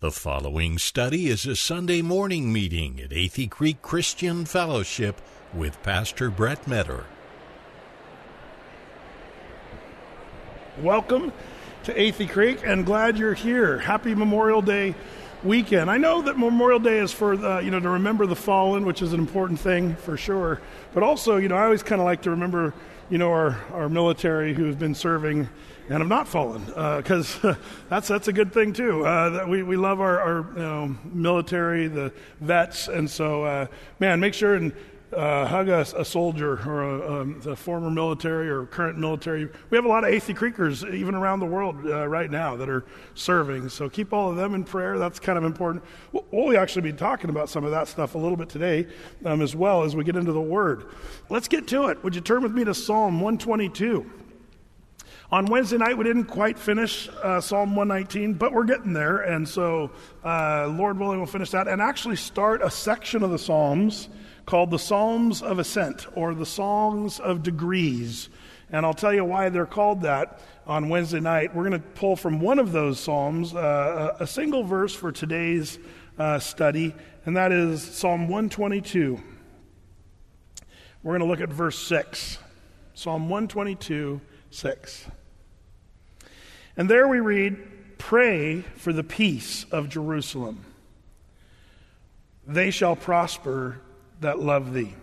The following study is a Sunday morning meeting at Athey Creek Christian Fellowship with Pastor Brett Metter. Welcome to Athey Creek, and glad you're here. Happy Memorial Day weekend. I know that Memorial Day is for to remember the fallen, which is an important thing for sure. But also, I always kind of like to remember, our military who have been serving and have not fallen, because that's a good thing too. That we love our military, the vets, and so make sure and hug a soldier or a former military or current military. We have a lot of Athey Creekers even around the world right now that are serving, so keep all of them in prayer. That's kind of important. We'll actually be talking about some of that stuff a little bit today as well as we get into the Word. Let's get to it. Would you turn with me to Psalm 122? On Wednesday night, we didn't quite finish Psalm 119, but we're getting there, and so Lord willing, we'll finish that and actually start a section of the Psalms called the Psalms of Ascent, or the Songs of Degrees. And I'll tell you why they're called that on Wednesday night. We're going to pull from one of those Psalms a single verse for today's study, and that is Psalm 122. We're going to look at verse 6. Psalm 122, 6. And there we read, "Pray for the peace of Jerusalem. They shall prosper that love thee."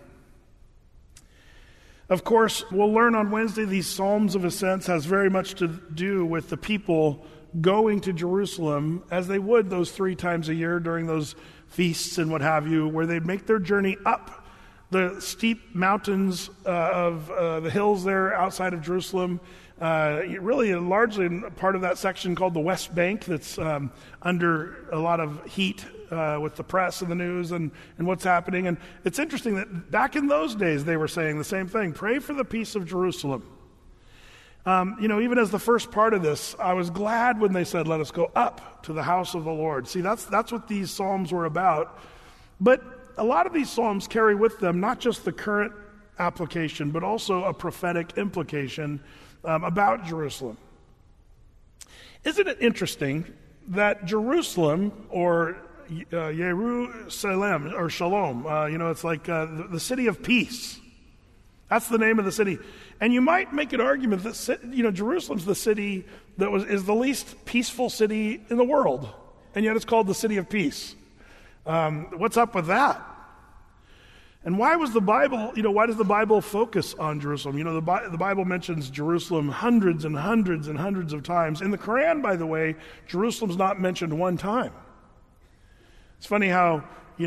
Of course, we'll learn on Wednesday these Psalms of Ascent has very much to do with the people going to Jerusalem as they would those 3 times a year during those feasts and what have you, where they'd make their journey up the steep mountains of the hills there outside of Jerusalem. Really largely part of that section called the West Bank that's under a lot of heat with the press and the news and what's happening. And it's interesting that back in those days they were saying the same thing, pray for the peace of Jerusalem. Even as the first part of this, I was glad when they said, let us go up to the house of the Lord. See, that's what these Psalms were about. But a lot of these Psalms carry with them not just the current application, but also a prophetic implication about Jerusalem. Isn't it interesting that Jerusalem, or Jerusalem, or Shalom, it's like the city of peace. That's the name of the city. And you might make an argument that Jerusalem's the city that is the least peaceful city in the world, and yet it's called the city of peace. What's up with that? And why does the Bible focus on Jerusalem? The Bible mentions Jerusalem hundreds and hundreds and hundreds of times. In the Quran, by the way, Jerusalem's not mentioned one time. It's funny how,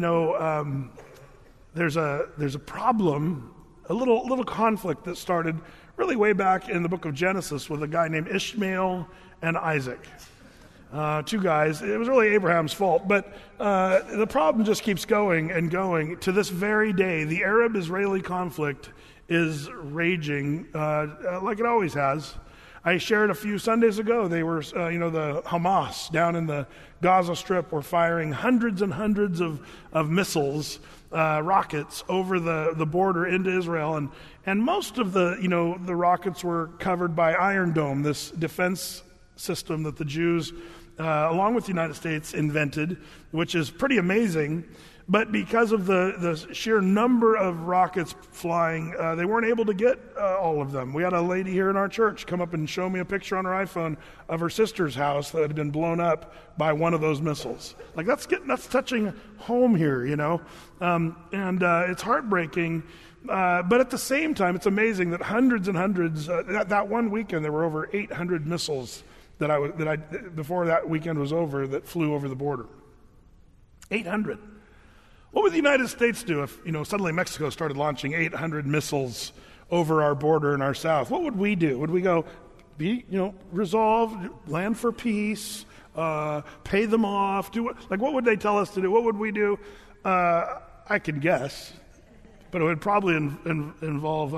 there's a problem, a little conflict that started really way back in the book of Genesis with a guy named Ishmael and Isaac. 2 guys. It was really Abraham's fault, but the problem just keeps going and going. To this very day, the Arab-Israeli conflict is raging like it always has. I shared a few Sundays ago, they were, the Hamas down in the Gaza Strip were firing hundreds and hundreds of missiles, rockets over the border into Israel, and most of the rockets were covered by Iron Dome, this defense system that the Jews along with the United States invented, which is pretty amazing. But because of the sheer number of rockets flying, they weren't able to get all of them. We had a lady here in our church come up and show me a picture on her iPhone of her sister's house that had been blown up by one of those missiles. Like that's touching home here, and it's heartbreaking. But at the same time, it's amazing that hundreds and hundreds. That one weekend, there were over 800 missiles that I before that weekend was over that flew over the border. 800. What would the United States do if suddenly Mexico started launching 800 missiles over our border in our south? What would we do? Would we go, resolve, land for peace, pay them off? What would they tell us to do? What would we do? I can guess, but it would probably involve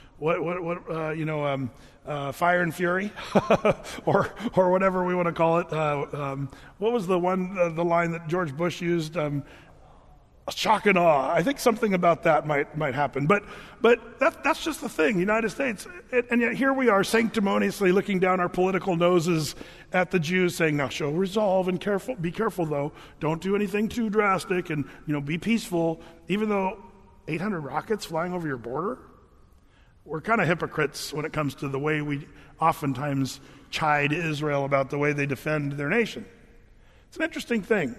fire and fury, or whatever we want to call it. What was the line that George Bush used? shock and awe. I think something about that might happen. But that's just the thing, United States. And yet here we are sanctimoniously looking down our political noses at the Jews saying, now show resolve and be careful though. Don't do anything too drastic and, be peaceful. Even though 800 rockets flying over your border? We're kind of hypocrites when it comes to the way we oftentimes chide Israel about the way they defend their nation. It's an interesting thing.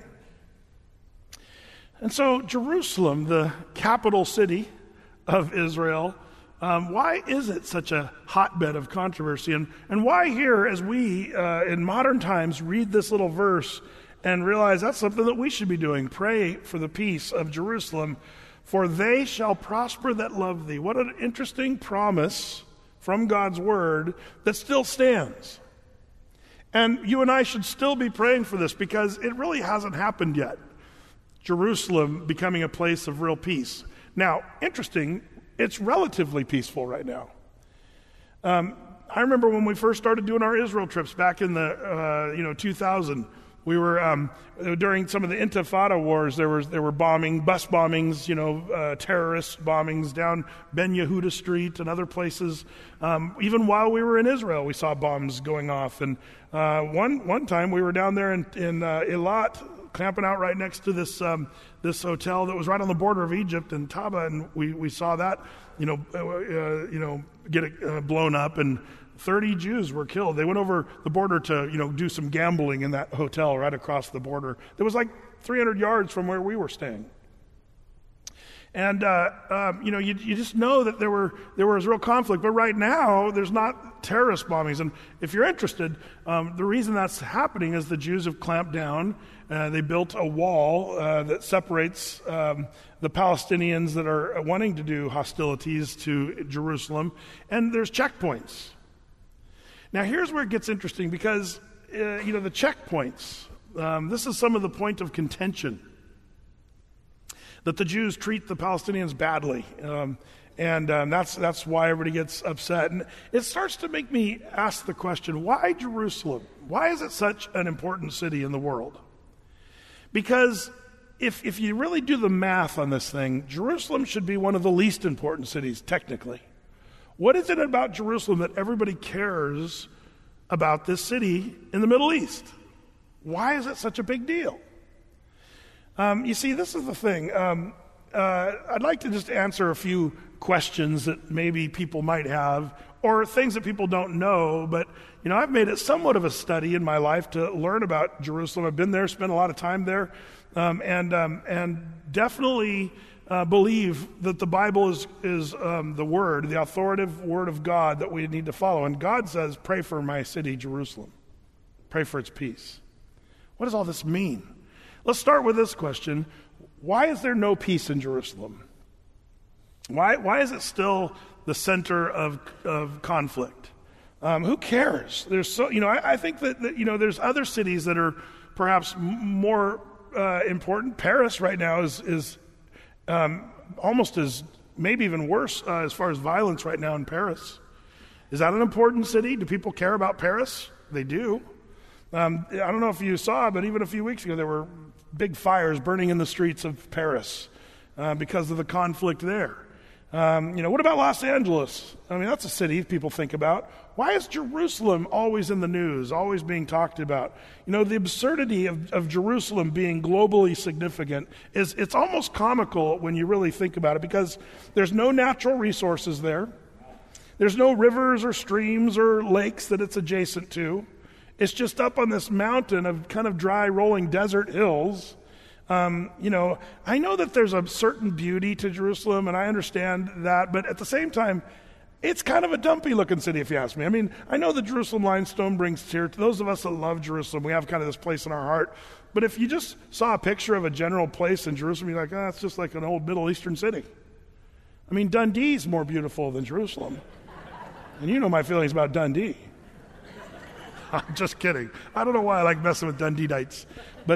And so Jerusalem, the capital city of Israel, why is it such a hotbed of controversy? And why here, as we in modern times read this little verse and realize that's something that we should be doing, pray for the peace of Jerusalem, for they shall prosper that love thee. What an interesting promise from God's word that still stands. And you and I should still be praying for this because it really hasn't happened yet. Jerusalem becoming a place of real peace. Now, interesting, it's relatively peaceful right now. I remember when we first started doing our Israel trips back in the 2000. We were during some of the Intifada wars. There were bus bombings, terrorist bombings down Ben Yehuda Street and other places. Even while we were in Israel, we saw bombs going off. And one time we were down there in Eilat, camping out right next to this hotel that was right on the border of Egypt and Taba, and we saw that get blown up, and 30 Jews were killed. They went over the border to do some gambling in that hotel right across the border. It was like 300 yards from where we were staying. And you just know that there was real conflict. But right now, there's not terrorist bombings. And if you're interested, the reason that's happening is the Jews have clamped down. They built a wall that separates the Palestinians that are wanting to do hostilities to Jerusalem. And there's checkpoints. Now, here's where it gets interesting because, the checkpoints, this is some of the point of contention. That the Jews treat the Palestinians badly, and that's why everybody gets upset. And it starts to make me ask the question, why Jerusalem? Why is it such an important city in the world? Because if you really do the math on this thing, Jerusalem should be one of the least important cities, technically. What is it about Jerusalem that everybody cares about this city in the Middle East? Why is it such a big deal? You see, this is the thing. I'd like to just answer a few questions that maybe people might have, or things that people don't know. But, I've made it somewhat of a study in my life to learn about Jerusalem. I've been there, spent a lot of time there, and definitely believe that the Bible is the Word, the authoritative Word of God that we need to follow. And God says, pray for my city, Jerusalem. Pray for its peace. What does all this mean? Let's start with this question. Why is there no peace in Jerusalem? Why is it still the center of conflict? Who cares? There's I think that there's other cities that are perhaps more important. Paris right now is almost as, maybe even worse as far as violence right now in Paris. Is that an important city? Do people care about Paris? They do. I don't know if you saw, but even a few weeks ago there were big fires burning in the streets of Paris because of the conflict there. What about Los Angeles? I mean, that's a city people think about. Why is Jerusalem always in the news, always being talked about? The absurdity of Jerusalem being globally significant it's almost comical when you really think about it, because there's no natural resources there. There's no rivers or streams or lakes that it's adjacent to. It's just up on this mountain of kind of dry, rolling desert hills. I know that there's a certain beauty to Jerusalem, and I understand that, but at the same time, it's kind of a dumpy-looking city, if you ask me. I mean, I know the Jerusalem limestone brings tears to those of us that love Jerusalem. We have kind of this place in our heart. But if you just saw a picture of a general place in Jerusalem, you're like, it's just like an old Middle Eastern city. I mean, Dundee's more beautiful than Jerusalem. And you know my feelings about Dundee. I'm just kidding. I don't know why I like messing with Dundee-dites. But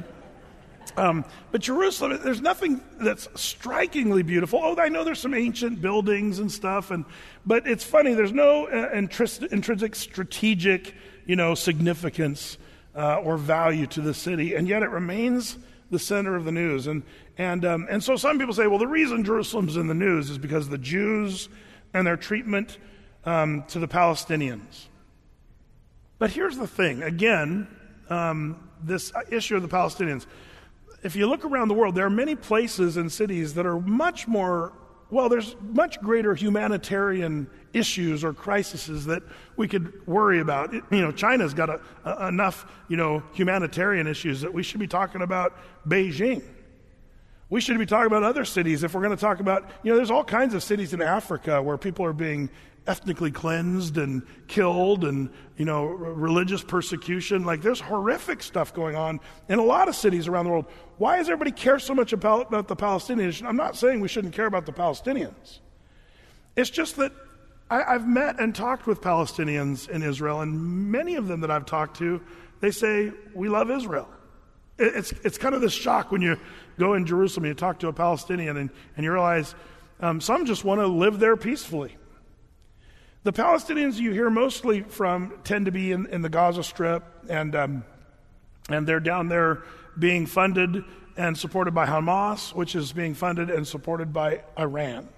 Jerusalem, there's nothing that's strikingly beautiful. Oh, I know there's some ancient buildings and stuff, but it's funny. There's no intrinsic strategic, significance or value to the city, and yet it remains the center of the news. And so some people say, well, the reason Jerusalem's in the news is because of the Jews and their treatment to the Palestinians. But here's the thing. Again, this issue of the Palestinians. If you look around the world, there are many places and cities that are much more, well, there's much greater humanitarian issues or crises that we could worry about. China's got enough, humanitarian issues that we should be talking about Beijing. We should be talking about other cities if we're going to talk about, there's all kinds of cities in Africa where people are being ethnically cleansed and killed and, religious persecution. Like there's horrific stuff going on in a lot of cities around the world. Why does everybody care so much about the Palestinians? I'm not saying we shouldn't care about the Palestinians. It's just that I've met and talked with Palestinians in Israel, and many of them that I've talked to, they say, we love Israel. It's kind of this shock when you go in Jerusalem and you talk to a Palestinian and you realize some just want to live there peacefully. The Palestinians you hear mostly from tend to be in the Gaza Strip, and they're down there being funded and supported by Hamas, which is being funded and supported by Iran.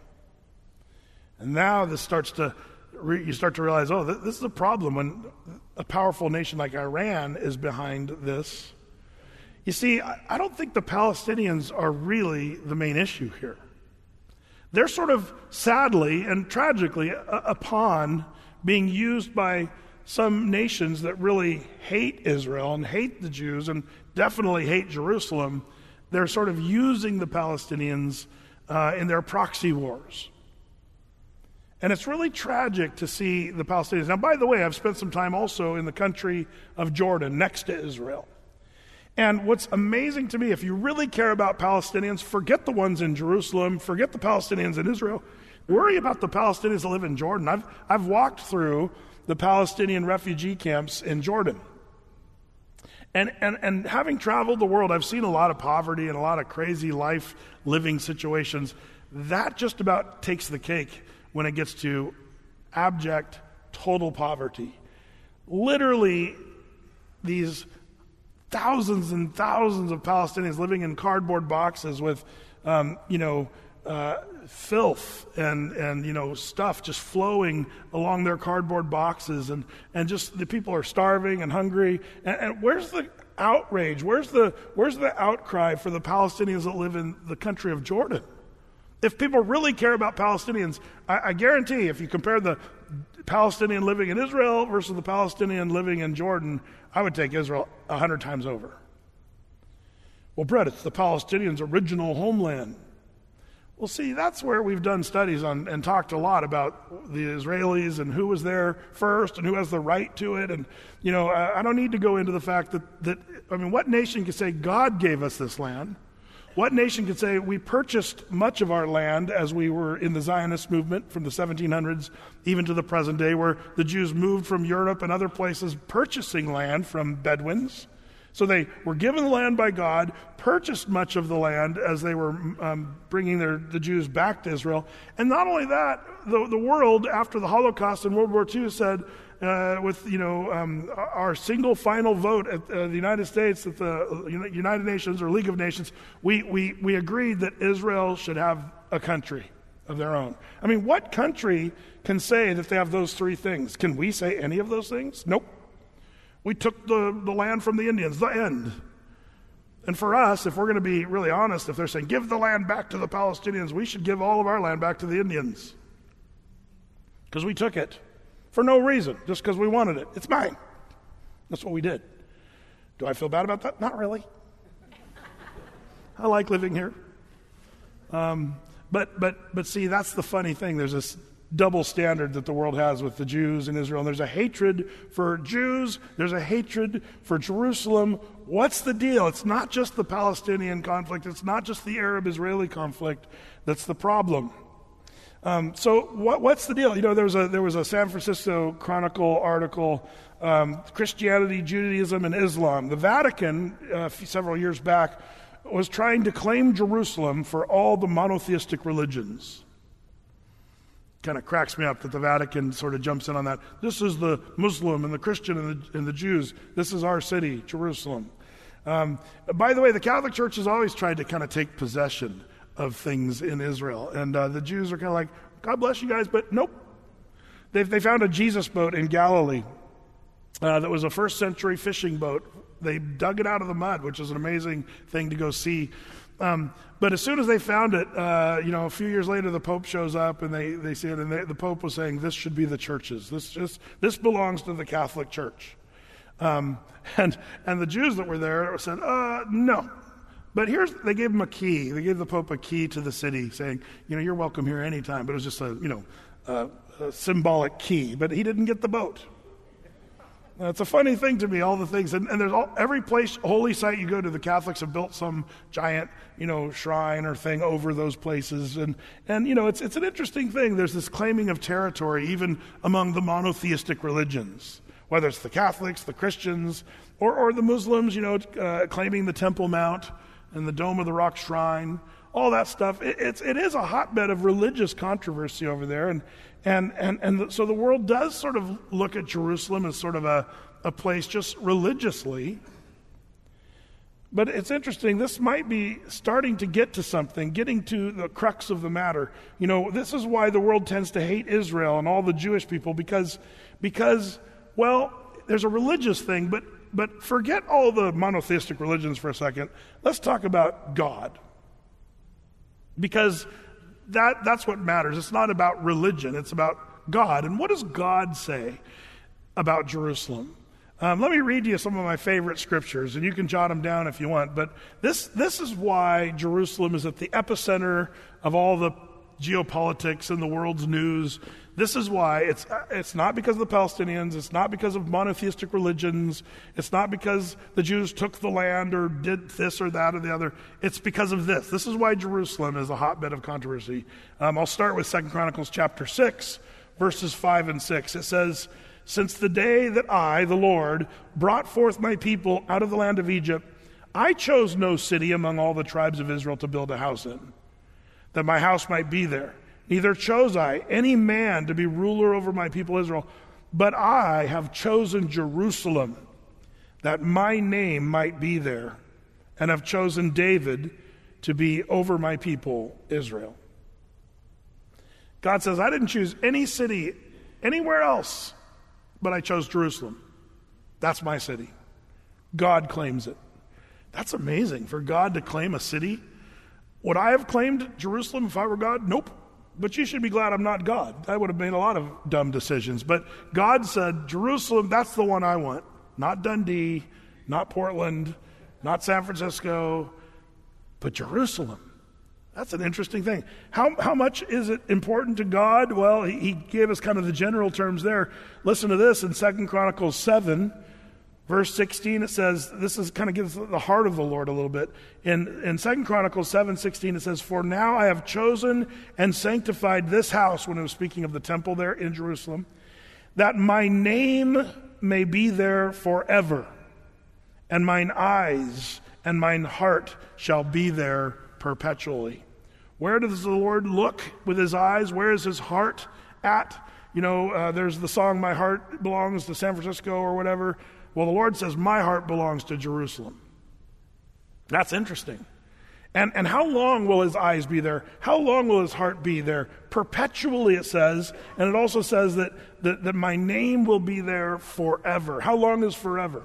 And now this starts to, you start to realize, this is a problem when a powerful nation like Iran is behind this. You see, I don't think the Palestinians are really the main issue here. They're sort of sadly and tragically a pawn being used by some nations that really hate Israel and hate the Jews and definitely hate Jerusalem. They're sort of using the Palestinians in their proxy wars. And it's really tragic to see the Palestinians. Now, by the way, I've spent some time also in the country of Jordan, next to Israel. And what's amazing to me, if you really care about Palestinians, forget the ones in Jerusalem, forget the Palestinians in Israel, worry about the Palestinians that live in Jordan. I've walked through the Palestinian refugee camps in Jordan. And having traveled the world, I've seen a lot of poverty and a lot of crazy life living situations. That just about takes the cake when it gets to abject, total poverty. Literally, these thousands and thousands of Palestinians living in cardboard boxes with, filth and stuff just flowing along their cardboard boxes, and just the people are starving and hungry. And where's the outrage? Where's the outcry for the Palestinians that live in the country of Jordan? If people really care about Palestinians, I guarantee if you compare the Palestinian living in Israel versus the Palestinian living in Jordan, I would take Israel 100 times over. Well, Brett, it's the Palestinians' original homeland. Well, see, that's where we've done studies on and talked a lot about the Israelis and who was there first and who has the right to it. And, I don't need to go into the fact that what nation can say God gave us this land? What nation could say we purchased much of our land as we were in the Zionist movement from the 1700s even to the present day, where the Jews moved from Europe and other places purchasing land from Bedouins? So they were given the land by God, purchased much of the land as they were bringing the Jews back to Israel. And not only that, the world after the Holocaust in World War II said, our single final vote at the United States, at the United Nations or League of Nations, we agreed that Israel should have a country of their own. What country can say that they have those three things? Can we say any of those things? Nope. We took the land from the Indians, the end. And for us, if we're going to be really honest, if they're saying, give the land back to the Palestinians, we should give all of our land back to the Indians. Because we took it. For no reason, just because we wanted it. It's mine. That's what we did. Do I feel bad about that? Not really. I like living here. But see, that's the funny thing. There's this double standard that the world has with the Jews in Israel. And there's a hatred for Jews. There's a hatred for Jerusalem. What's the deal? It's not just the Palestinian conflict. It's not just the Arab-Israeli conflict that's the problem. So what's the deal? There was a San Francisco Chronicle article, Christianity, Judaism, and Islam. The Vatican, several years back, was trying to claim Jerusalem for all the monotheistic religions. Kind of cracks me up that the Vatican sort of jumps in on that. This is the Muslim and the Christian and the Jews. This is our city, Jerusalem. By the way, the Catholic Church has always tried to kind of take possession of things in Israel. And the Jews are kind of like, God bless you guys, but nope. They found a Jesus boat in Galilee that was a first century fishing boat. They dug it out of the mud, which is an amazing thing to go see. But as soon as they found it, a few years later, the Pope shows up and they see it, and the Pope was saying, this should be the church's. This belongs to the Catholic Church. And the Jews that were there said, no. But they gave him a key. They gave the Pope a key to the city, saying, you're welcome here anytime. But it was just a symbolic key. But he didn't get the boat. It's a funny thing to me, all the things. And there's every place, holy site you go to, the Catholics have built some giant, shrine or thing over those places. And it's an interesting thing. There's this claiming of territory, even among the monotheistic religions, whether it's the Catholics, the Christians, or the Muslims, claiming the Temple Mount and the Dome of the Rock Shrine, all that stuff. It is a hotbed of religious controversy over there, and so the world does sort of look at Jerusalem as sort of a place just religiously. But it's interesting, this might be starting to get to something, getting to the crux of the matter. This is why the world tends to hate Israel and all the Jewish people, because well, there's a religious thing, but forget all the monotheistic religions for a second. Let's talk about God. Because that's what matters. It's not about religion. It's about God. And what does God say about Jerusalem? Let me read you some of my favorite scriptures, and you can jot them down if you want. But this is why Jerusalem is at the epicenter of all the geopolitics and the world's news. This is why it's not because of the Palestinians. It's not because of monotheistic religions. It's not because the Jews took the land or did this or that or the other. It's because of this. This is why Jerusalem is a hotbed of controversy. I'll start with 2 Chronicles chapter 6, verses 5 and 6. It says, "Since the day that I, the Lord, brought forth my people out of the land of Egypt, I chose no city among all the tribes of Israel to build a house in, that my house might be there. Neither chose I any man to be ruler over my people Israel, but I have chosen Jerusalem, that my name might be there, and have chosen David to be over my people Israel." God says, I didn't choose any city anywhere else, but I chose Jerusalem. That's my city. God claims it. That's amazing, for God to claim a city. Would I have claimed Jerusalem if I were God? Nope. But you should be glad I'm not God. I would have made a lot of dumb decisions. But God said, Jerusalem, that's the one I want. Not Dundee, not Portland, not San Francisco, but Jerusalem. That's an interesting thing. How much is it important to God? Well, he gave us kind of the general terms there. Listen to this in 2 Chronicles 7, verse 16, it says, this is kind of gives the heart of the Lord a little bit. In 2 Chronicles 7:16, it says, "For now I have chosen and sanctified this house," when it was speaking of the temple there in Jerusalem, "that my name may be there forever, and mine eyes and mine heart shall be there perpetually." Where does the Lord look with his eyes? Where is his heart at? There's the song, "My heart belongs to San Francisco," or whatever. Well, the Lord says, my heart belongs to Jerusalem. That's interesting. And how long will his eyes be there? How long will his heart be there? Perpetually, it says. And it also says that my name will be there forever. How long is forever?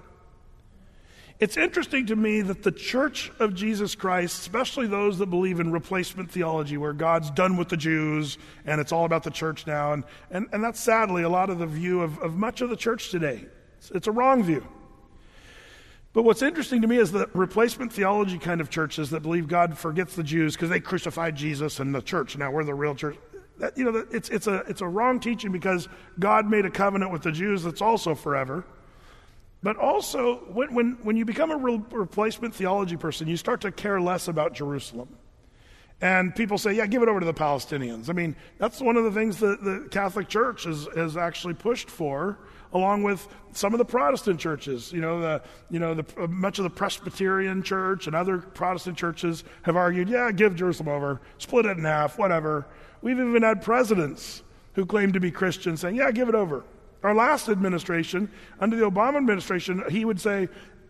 It's interesting to me that the Church of Jesus Christ, especially those that believe in replacement theology, where God's done with the Jews and it's all about the church now, and that's sadly a lot of the view of much of the church today. It's a wrong view. But what's interesting to me is the replacement theology kind of churches that believe God forgets the Jews because they crucified Jesus and the church. Now we're the real church. It's a wrong teaching, because God made a covenant with the Jews that's also forever. But also, when you become a replacement theology person, you start to care less about Jerusalem. And people say, yeah, give it over to the Palestinians. I mean, that's one of the things that the Catholic Church has actually pushed for, along with some of the Protestant churches. Much of the Presbyterian Church and other Protestant churches have argued, yeah, give Jerusalem over, split it in half, whatever. We've even had presidents who claim to be Christians saying, yeah, give it over. Our last administration, under the Obama administration, he would say,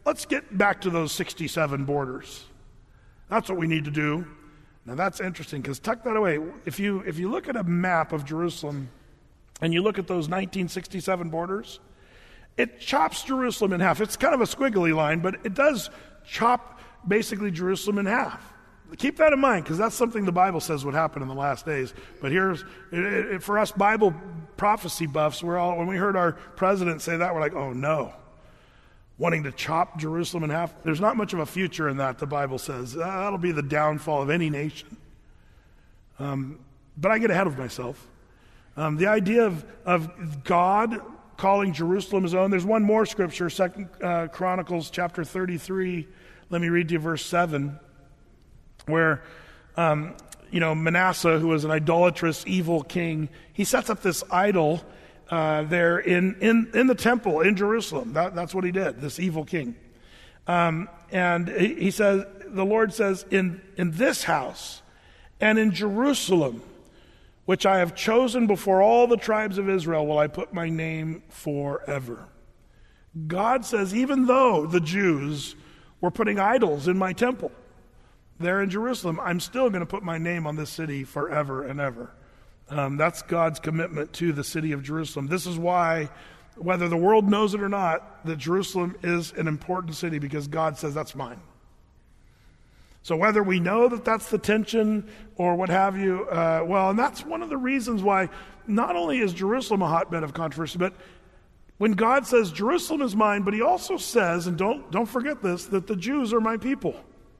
let's get back to those 67 borders. That's what we need to do. Now that's interesting, because tuck that away. If you look at a map of Jerusalem and you look at those 1967 borders, it chops Jerusalem in half. It's kind of a squiggly line, but it does chop basically Jerusalem in half. Keep that in mind, because that's something the Bible says would happen in the last days. But here's, for us Bible prophecy buffs, when we heard our president say that, we're like, oh no. Wanting to chop Jerusalem in half? There's not much of a future in that, the Bible says. That'll be the downfall of any nation. But I get ahead of myself. The idea of God calling Jerusalem his own, there's one more scripture, 2 Chronicles chapter 33. Let me read to you verse 7. Where, Manasseh, who was an idolatrous, evil king, he sets up this idol there in the temple in Jerusalem. That's what he did, this evil king. And he says, the Lord says, in this house and in Jerusalem, which I have chosen before all the tribes of Israel, will I put my name forever. God says, even though the Jews were putting idols in my temple, there in Jerusalem, I'm still going to put my name on this city forever and ever. That's God's commitment to the city of Jerusalem. This is why, whether the world knows it or not, that Jerusalem is an important city, because God says that's mine. So whether we know that that's the tension or what have you, and that's one of the reasons why not only is Jerusalem a hotbed of controversy, but when God says Jerusalem is mine, but he also says, and don't forget this, that the Jews are my people.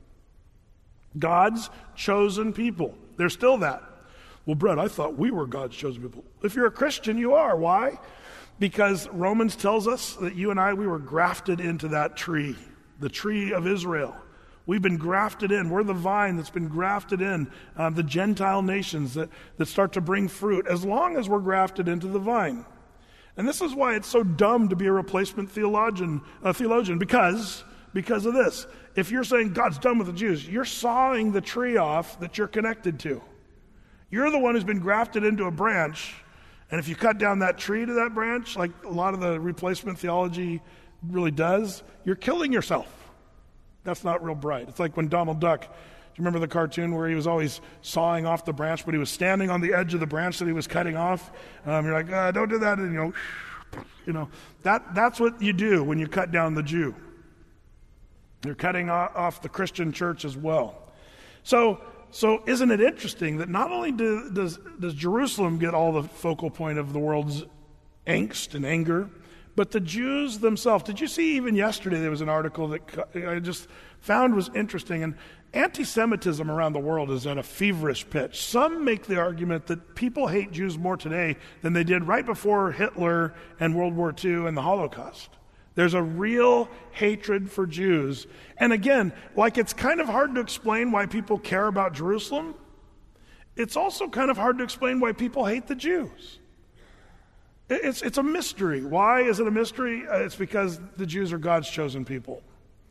God's chosen people. They're still that. Well, Brett, I thought we were God's chosen people. If you're a Christian, you are. Why? Because Romans tells us that you and I, we were grafted into that tree, the tree of Israel. We've been grafted in. We're the vine that's been grafted in, the Gentile nations that start to bring fruit, as long as we're grafted into the vine. And this is why it's so dumb to be a replacement theologian, because of this. If you're saying God's done with the Jews, you're sawing the tree off that you're connected to. You're the one who's been grafted into a branch, and if you cut down that tree to that branch, like a lot of the replacement theology really does, you're killing yourself. That's not real bright. It's like when Donald Duck, do you remember the cartoon where he was always sawing off the branch, but he was standing on the edge of the branch that he was cutting off? You're like, don't do that, and that's what you do when you cut down the Jew. You're cutting off the Christian church as well. So isn't it interesting that not only does Jerusalem get all the focal point of the world's angst and anger, but the Jews themselves. Did you see even yesterday there was an article that I just found was interesting, and anti-Semitism around the world is at a feverish pitch. Some make the argument that people hate Jews more today than they did right before Hitler and World War II and the Holocaust. There's a real hatred for Jews. And again, like it's kind of hard to explain why people care about Jerusalem, it's also kind of hard to explain why people hate the Jews. It's a mystery. Why is it a mystery? It's because the Jews are God's chosen people.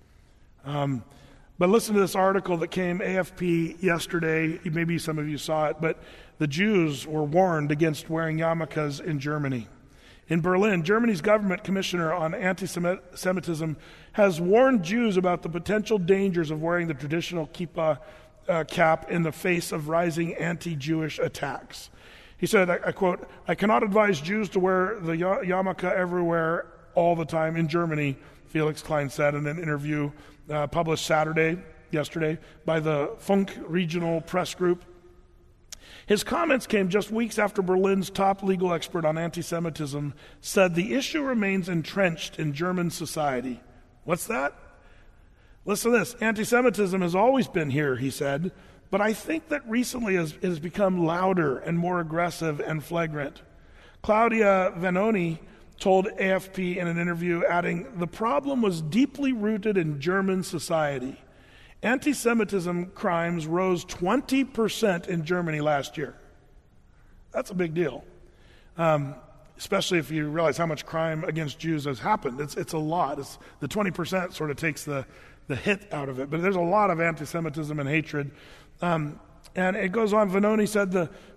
But listen to this article that came AFP yesterday. Maybe some of you saw it, but the Jews were warned against wearing yarmulkes in Germany. In Berlin, Germany's government commissioner on anti-Semitism has warned Jews about the potential dangers of wearing the traditional kippah cap in the face of rising anti-Jewish attacks. He said, I quote, "I cannot advise Jews to wear the yarmulke everywhere all the time in Germany," Felix Klein said in an interview published yesterday, by the Funk Regional Press Group. His comments came just weeks after Berlin's top legal expert on anti-Semitism said the issue remains entrenched in German society. What's that? Listen to this. Anti-Semitism has always been here, he said, but I think that recently it has become louder and more aggressive and flagrant. Claudia Vanoni told AFP in an interview, adding, "The problem was deeply rooted in German society. Anti-Semitism crimes rose 20% in Germany last year." That's a big deal, especially if you realize how much crime against Jews has happened. It's a lot. The 20% sort of takes the hit out of it, but there's a lot of anti-Semitism and hatred. And it goes on. Vanoni said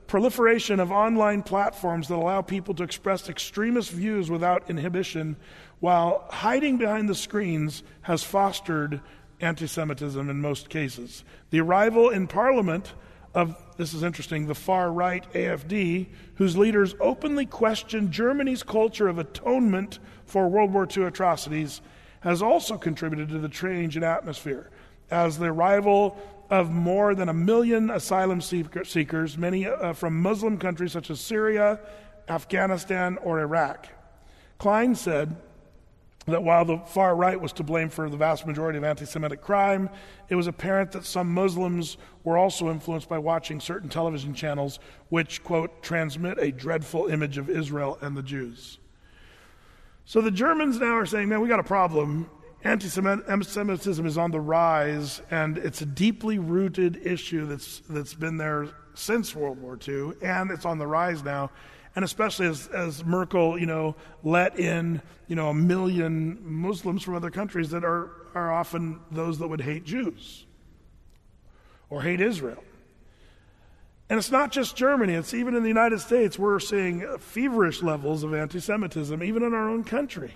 proliferation of online platforms that allow people to express extremist views without inhibition while hiding behind the screens has fostered anti-Semitism in most cases. The arrival in Parliament of, this is interesting, the far-right AfD, whose leaders openly question Germany's culture of atonement for World War II atrocities, has also contributed to the change in atmosphere, as the arrival of more than 1 million asylum seekers, many from Muslim countries such as Syria, Afghanistan, or Iraq. Klein said that while the far right was to blame for the vast majority of anti-Semitic crime, it was apparent that some Muslims were also influenced by watching certain television channels which, quote, transmit a dreadful image of Israel and the Jews. So the Germans now are saying, man, we got a problem. Anti-Semitism is on the rise, and it's a deeply rooted issue that's been there since World War II, and it's on the rise now. And especially as Merkel, let in, 1 million Muslims from other countries that are often those that would hate Jews or hate Israel. And it's not just Germany, it's even in the United States, we're seeing feverish levels of anti-Semitism, even in our own country.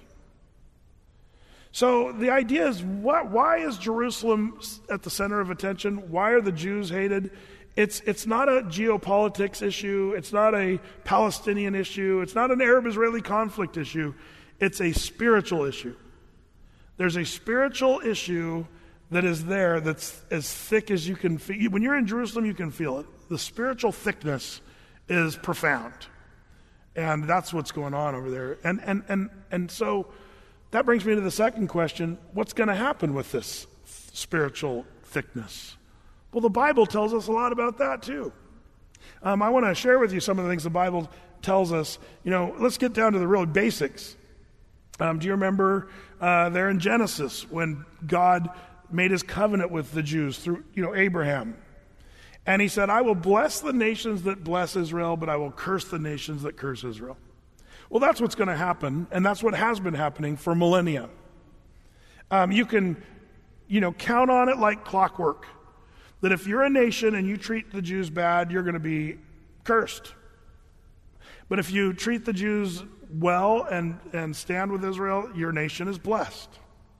So the idea is, why is Jerusalem at the center of attention? Why are the Jews hated? It's not a geopolitics issue. It's not a Palestinian issue. It's not an Arab-Israeli conflict issue. It's a spiritual issue. There's a spiritual issue that is there that's as thick as you can feel. When you're in Jerusalem, you can feel it. The spiritual thickness is profound. And that's what's going on over there. And so that brings me to the second question. What's going to happen with this spiritual thickness? Well, the Bible tells us a lot about that too. I want to share with you some of the things the Bible tells us. Let's get down to the real basics. Do you remember there in Genesis when God made his covenant with the Jews through Abraham? And he said, I will bless the nations that bless Israel, but I will curse the nations that curse Israel. Well, that's what's going to happen, and that's what has been happening for millennia. You can, count on it like clockwork, that if you're a nation and you treat the Jews bad, you're going to be cursed. But if you treat the Jews well and stand with Israel, your nation is blessed.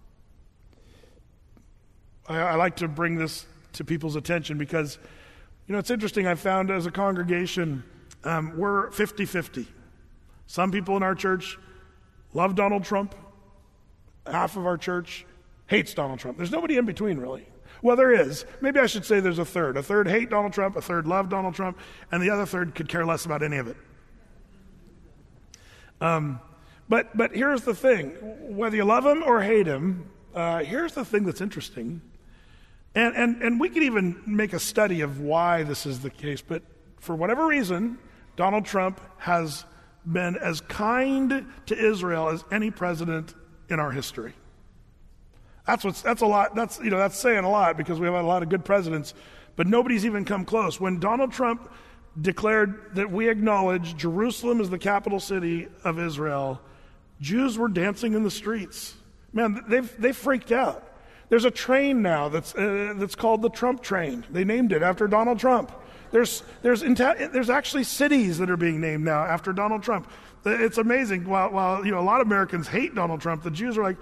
I like to bring this to people's attention because, it's interesting. I found as a congregation, we're 50-50. Some people in our church love Donald Trump. Half of our church hates Donald Trump. There's nobody in between, really. Well, there is. Maybe I should say there's a third. A third hate Donald Trump, a third love Donald Trump, and the other third could care less about any of it. But here's the thing. Whether you love him or hate him, here's the thing that's interesting. And we could even make a study of why this is the case, but for whatever reason, Donald Trump has been as kind to Israel as any president in our history. That's a lot. That's saying a lot because we have had a lot of good presidents, but nobody's even come close. When Donald Trump declared that we acknowledge Jerusalem as the capital city of Israel, Jews were dancing in the streets. Man, they freaked out. There's a train now that's called the Trump train. They named it after Donald Trump. There's actually cities that are being named now after Donald Trump. It's amazing. While a lot of Americans hate Donald Trump, the Jews are like,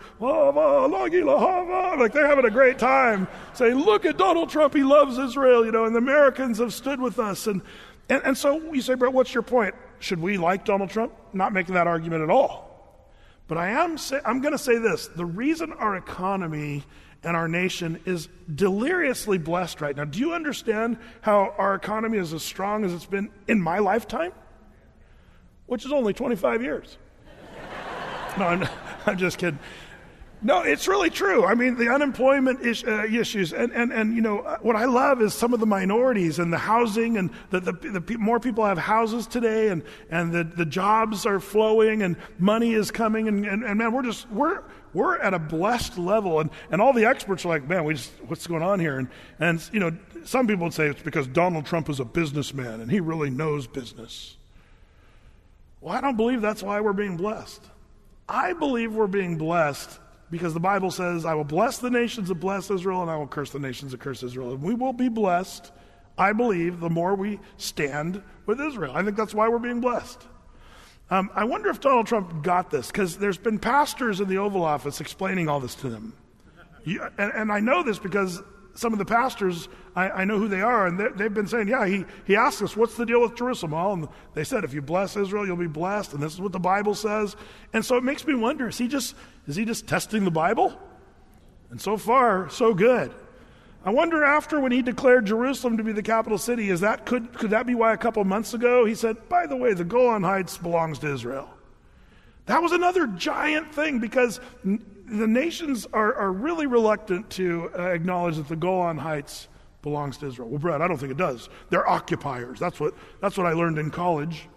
like they're having a great time, saying, "Look at Donald Trump, he loves Israel," and the Americans have stood with us. And so you say, Brett, what's your point? Should we like Donald Trump? Not making that argument at all. But I'm going to say this: the reason our economy and our nation is deliriously blessed right now. Do you understand how our economy is as strong as it's been in my lifetime? Which is only 25 years. No, I'm just kidding. No, it's really true. I mean, the unemployment issues, and what I love is some of the minorities and the housing, and the more people have houses today, and the jobs are flowing, and money is coming, and man, we're at a blessed level, and all the experts are like, man, what's going on here? And some people would say it's because Donald Trump is a businessman and he really knows business. Well, I don't believe that's why we're being blessed. I believe we're being blessed because the Bible says, I will bless the nations that bless Israel, and I will curse the nations that curse Israel. And we will be blessed I believe, the more we stand with Israel. I think that's why we're being blessed. I wonder if Donald Trump got this, because there's been pastors in the Oval Office explaining all this to them. And I know this because some of the pastors, I know who they are, and they've been saying, he asked us, what's the deal with Jerusalem? Well, and they said, if you bless Israel, you'll be blessed, and this is what the Bible says. And so it makes me wonder, is he just testing the Bible? And so far, so good. I wonder after when he declared Jerusalem to be the capital city, could that be why a couple months ago he said, by the way, the Golan Heights belongs to Israel? That was another giant thing, because the nations are really reluctant to acknowledge that the Golan Heights belongs to Israel. Well, Brad, I don't think it does. They're occupiers. That's what I learned in college.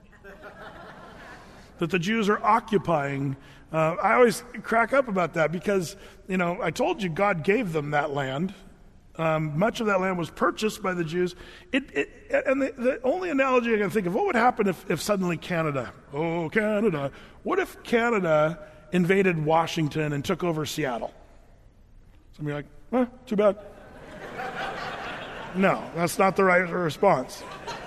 That the Jews are occupying. I always crack up about that because, I told you God gave them that land. Much of that land was purchased by the Jews. And the only analogy I can think of, what would happen if suddenly Canada, what if Canada invaded Washington and took over Seattle? Somebody like, too bad. No, that's not the right response.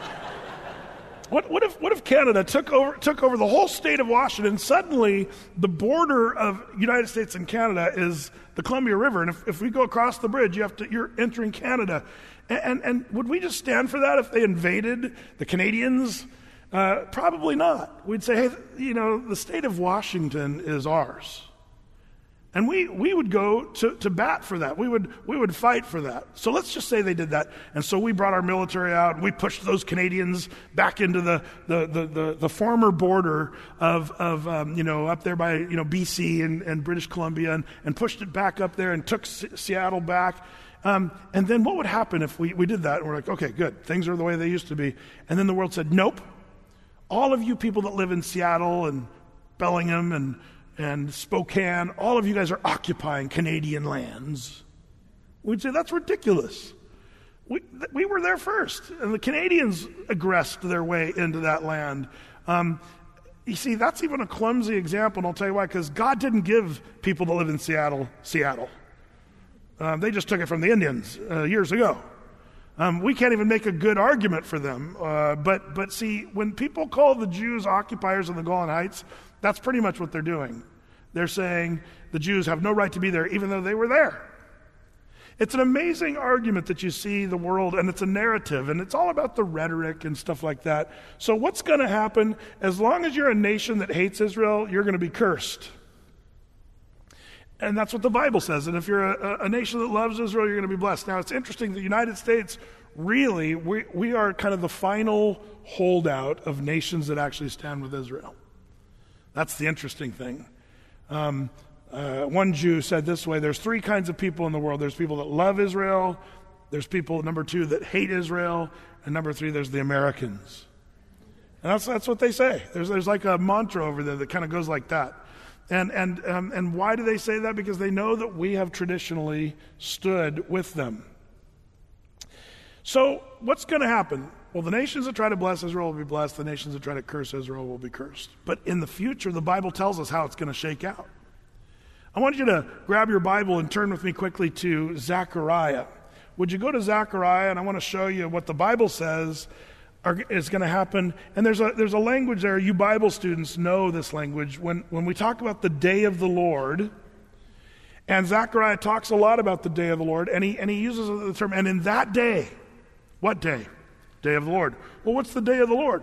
What if Canada took over the whole state of Washington? Suddenly, the border of United States and Canada is the Columbia River, and if we go across the bridge, you're entering Canada. And would we just stand for that if they invaded the Canadians? Probably not. We'd say, hey, the state of Washington is ours. And we would go to bat for that. We would fight for that. So let's just say they did that. And so we brought our military out and we pushed those Canadians back into the former border of up there by BC and British Columbia and pushed it back up there and took Seattle back. And then what would happen if we did that? And we're like, okay, good. Things are the way they used to be. And then the world said, nope. All of you people that live in Seattle and Bellingham and Spokane, all of you guys are occupying Canadian lands. We'd say, that's ridiculous. We were there first, and the Canadians aggressed their way into that land. You see, that's even a clumsy example, and I'll tell you why, because God didn't give people that live in Seattle. They just took it from the Indians years ago. We can't even make a good argument for them. But see, when people call the Jews occupiers of the Golan Heights, that's pretty much what they're doing. They're saying the Jews have no right to be there, even though they were there. It's an amazing argument that you see the world, and it's a narrative, and it's all about the rhetoric and stuff like that. So what's going to happen? As long as you're a nation that hates Israel, you're going to be cursed. And that's what the Bible says. And if you're a nation that loves Israel, you're going to be blessed. Now, it's interesting, the United States, really, we are kind of the final holdout of nations that actually stand with Israel. That's the interesting thing. One Jew said this way, there's three kinds of people in the world. There's people that love Israel, there's people, number two, that hate Israel, and number three, there's the Americans. And that's what they say. There's like a mantra over there that kind of goes like that. And why do they say that? Because they know that we have traditionally stood with them. So what's going to happen? Well, the nations that try to bless Israel will be blessed. The nations that try to curse Israel will be cursed. But in the future, the Bible tells us how it's going to shake out. I want you to grab your Bible and turn with me quickly to Zechariah. Would you go to Zechariah? And I want to show you what the Bible says is going to happen. And there's a language there. You Bible students know this language. When we talk about the day of the Lord, and Zechariah talks a lot about the day of the Lord, and he uses the term, and in that day, what day? Day of the Lord. Well, what's the day of the Lord?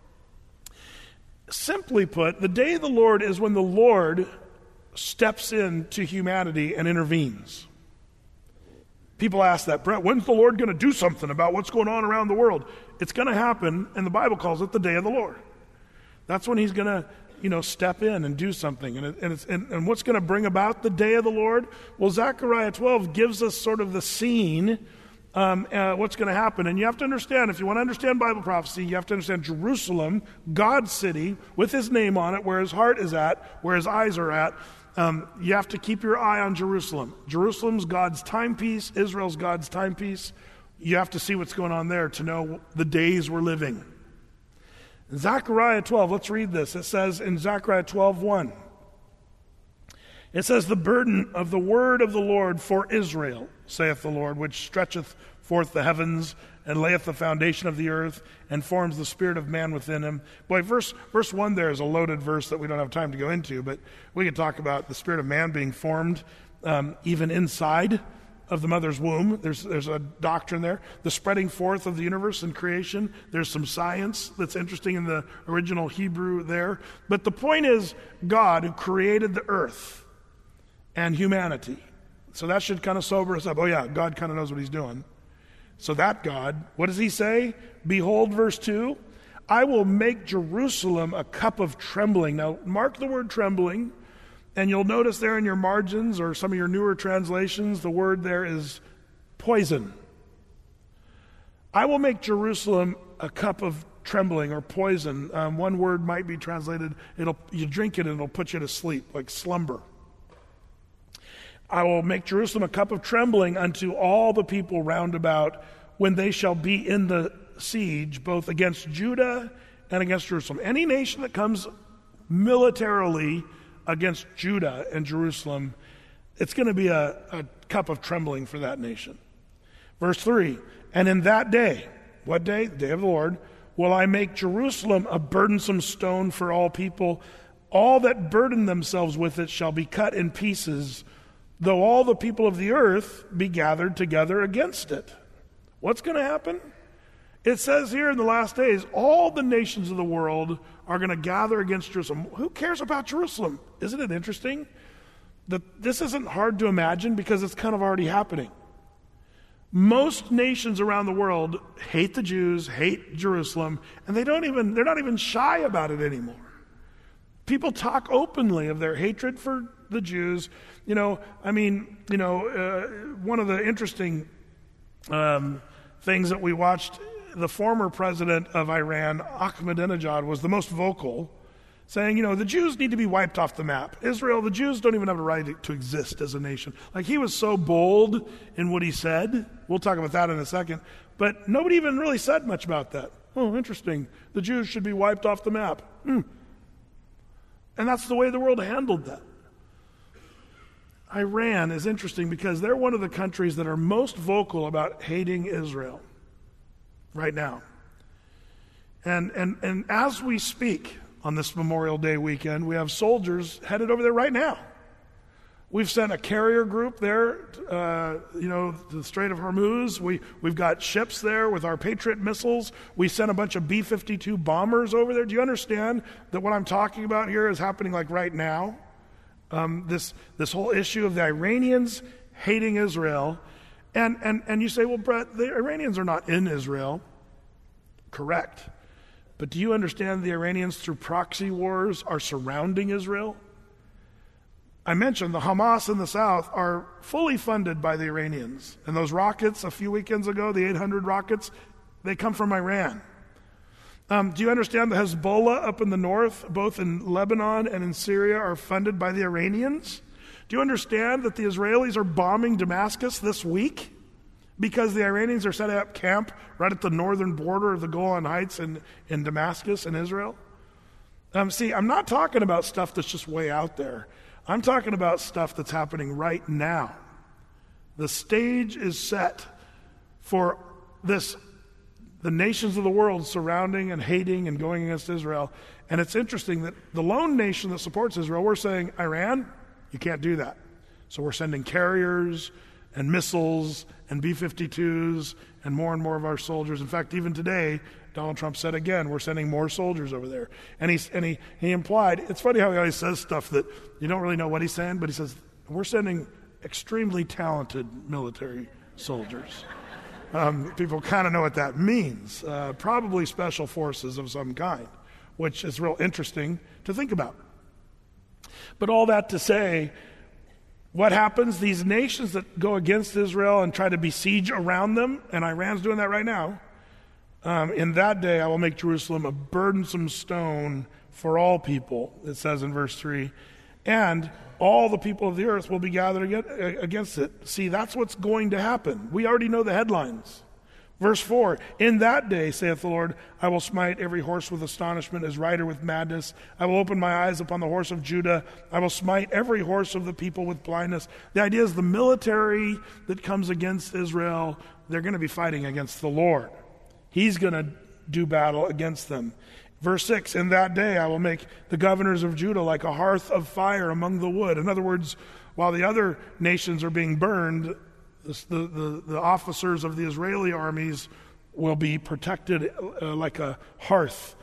Simply put, the day of the Lord is when the Lord steps into humanity and intervenes. People ask that, Brett, when's the Lord going to do something about what's going on around the world? It's going to happen, and the Bible calls it the day of the Lord. That's when he's going to, step in and do something. And what's going to bring about the day of the Lord? Well, Zechariah 12 gives us sort of the scene, what's going to happen. And you have to understand, if you want to understand Bible prophecy, you have to understand Jerusalem, God's city, with his name on it, where his heart is at, where his eyes are at. You have to keep your eye on Jerusalem. Jerusalem's God's timepiece. Israel's God's timepiece. You have to see what's going on there to know the days we're living. Zechariah 12, let's read this. It says in Zechariah 12:1, It says, the burden of the word of the Lord for Israel, saith the Lord, which stretcheth forth the heavens and layeth the foundation of the earth and forms the spirit of man within him. Boy, verse 1 there is a loaded verse that we don't have time to go into, but we could talk about the spirit of man being formed even inside of the mother's womb. There's a doctrine there. The spreading forth of the universe and creation. There's some science that's interesting in the original Hebrew there. But the point is, God, who created the earth and humanity. So that should kind of sober us up. Oh yeah, God kind of knows what he's doing. So that God, what does he say? Behold, verse 2, I will make Jerusalem a cup of trembling. Now, mark the word trembling, and you'll notice there in your margins or some of your newer translations, the word there is poison. I will make Jerusalem a cup of trembling or poison. One word might be translated, you drink it and it'll put you to sleep, like slumber. I will make Jerusalem a cup of trembling unto all the people round about when they shall be in the siege, both against Judah and against Jerusalem. Any nation that comes militarily against Judah and Jerusalem, it's going to be a cup of trembling for that nation. Verse 3, and in that day, what day? The day of the Lord, will I make Jerusalem a burdensome stone for all people. All that burden themselves with it shall be cut in pieces, though all the people of the earth be gathered together against it. What's going to happen? It says here in the last days, all the nations of the world are going to gather against Jerusalem. Who cares about Jerusalem? Isn't it interesting that this isn't hard to imagine because it's kind of already happening? Most nations around the world hate the Jews, hate Jerusalem, and they're not even shy about it anymore. People talk openly of their hatred for the Jews. One of the interesting things that we watched, the former president of Iran, Ahmadinejad, was the most vocal, saying, the Jews need to be wiped off the map. Israel, the Jews don't even have a right to exist as a nation. Like, he was so bold in what he said. We'll talk about that in a second. But nobody even really said much about that. Oh, interesting. The Jews should be wiped off the map. And that's the way the world handled that. Iran is interesting because they're one of the countries that are most vocal about hating Israel right now. And as we speak on this Memorial Day weekend, we have soldiers headed over there right now. We've sent a carrier group there, to the Strait of Hormuz. We've got ships there with our Patriot missiles. We sent a bunch of B-52 bombers over there. Do you understand that what I'm talking about here is happening like right now? This whole issue of the Iranians hating Israel. And you say, well, Brett, the Iranians are not in Israel. Correct. But do you understand the Iranians through proxy wars are surrounding Israel? I mentioned the Hamas in the south are fully funded by the Iranians. And those rockets a few weekends ago, the 800 rockets, they come from Iran. Do you understand the Hezbollah up in the north, both in Lebanon and in Syria, are funded by the Iranians? Do you understand that the Israelis are bombing Damascus this week because the Iranians are setting up camp right at the northern border of the Golan Heights in Damascus in Israel? See, I'm not talking about stuff that's just way out there. I'm talking about stuff that's happening right now. The stage is set for this, the nations of the world surrounding and hating and going against Israel. And it's interesting that the lone nation that supports Israel, we're saying, Iran, you can't do that. So we're sending carriers and missiles and B-52s and more of our soldiers. In fact, even today, Donald Trump said again, we're sending more soldiers over there. And he implied, it's funny how he always says stuff that you don't really know what he's saying, but he says, we're sending extremely talented military soldiers. People kind of know what that means. Probably special forces of some kind, which is real interesting to think about. But all that to say, what happens? These nations that go against Israel and try to besiege around them, and Iran's doing that right now, in that day I will make Jerusalem a burdensome stone for all people, it says in verse 3, and all the people of the earth will be gathered against it. See, that's what's going to happen. We already know the headlines. Verse 4, in that day, saith the Lord, I will smite every horse with astonishment, his rider with madness. I will open my eyes upon the horse of Judah. I will smite every horse of the people with blindness. The idea is the military that comes against Israel, they're going to be fighting against the Lord. He's going to do battle against them. Verse 6, in that day I will make the governors of Judah like a hearth of fire among the wood. In other words, while the other nations are being burned, the officers of the Israeli armies will be protected like a hearth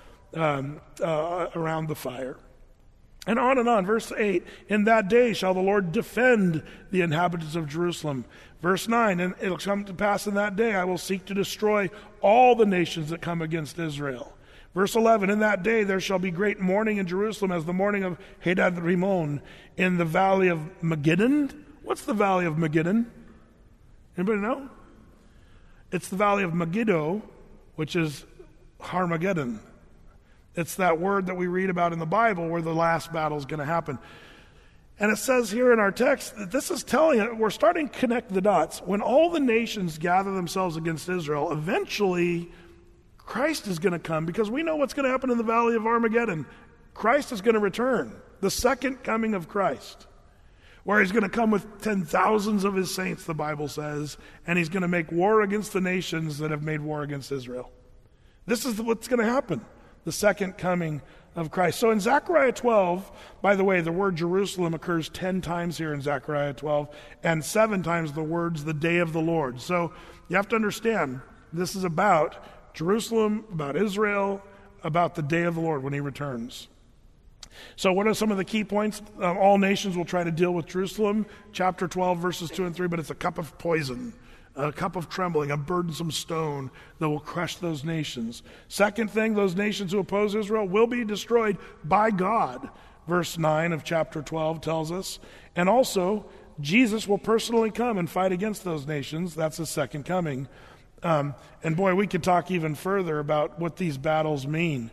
around the fire. And on. Verse 8, in that day shall the Lord defend the inhabitants of Jerusalem. Verse 9, and it will come to pass in that day I will seek to destroy all the nations that come against Israel. Verse 11, in that day there shall be great mourning in Jerusalem as the mourning of Hadad Rimon in the valley of Megiddon. What's the valley of Megiddon? Anybody know? It's the valley of Megiddo, which is Armageddon. It's that word that we read about in the Bible where the last battle is going to happen. And it says here in our text that this is telling it, we're starting to connect the dots. When all the nations gather themselves against Israel, eventually Christ is going to come, because we know what's going to happen in the valley of Armageddon. Christ is going to return, the second coming of Christ, where he's going to come with 10,000s of his saints, the Bible says, and he's going to make war against the nations that have made war against Israel. This is what's going to happen, the second coming of Christ. So in Zechariah 12, by the way, the word Jerusalem occurs 10 times here in Zechariah 12, and 7 times the words the day of the Lord. So you have to understand, this is about Jerusalem, about Israel, about the day of the Lord when he returns. So what are some of the key points? All nations will try to deal with Jerusalem. Chapter 12, verses 2 and 3, but it's a cup of poison, a cup of trembling, a burdensome stone that will crush those nations. Second thing, those nations who oppose Israel will be destroyed by God. Verse 9 of chapter 12 tells us. And also, Jesus will personally come and fight against those nations. That's his second coming. And boy, we could talk even further about what these battles mean.